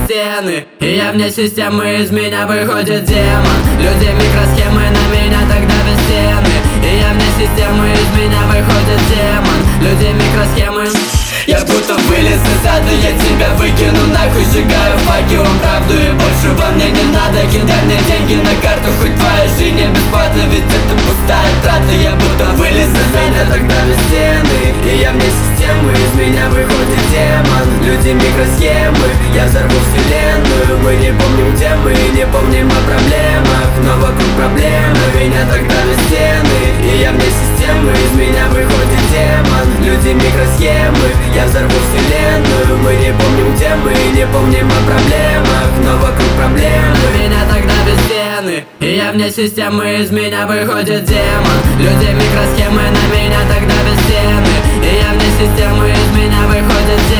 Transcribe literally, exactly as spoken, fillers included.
стены, и я вне системы, из меня выходит демон. Люди микросхемы, на меня так давят стены, и я вне системы, из меня выходит демон. Люди микросхемы. Я будто вылез из ада, я тебя выкину нахуй, сжигаю факелом правду, и больше во мне не надо. Кидай мне деньги на карту, хоть твоя жизнь не бесплатна, ведь это пустая трата. Я будто вылез из ада, тогда без стены, и я вне системы, из меня выходит демон. Люди микросхемы, я взорву вселенную. Мы не помним, где мы, не помним о проблемах, но вокруг проблемы. Меня тогда без стены, и я вне системы, из меня выходит демон. Люди микросхемы, я взорву вселенную. Мы не помним, где мы, не помним о проблемах, но вокруг проблемы. Меня тогда без стены, и я вне системы, из меня выходит демон. Люди микросхемы, на меня тогда без стены, и я вне системы, из меня выходит демон.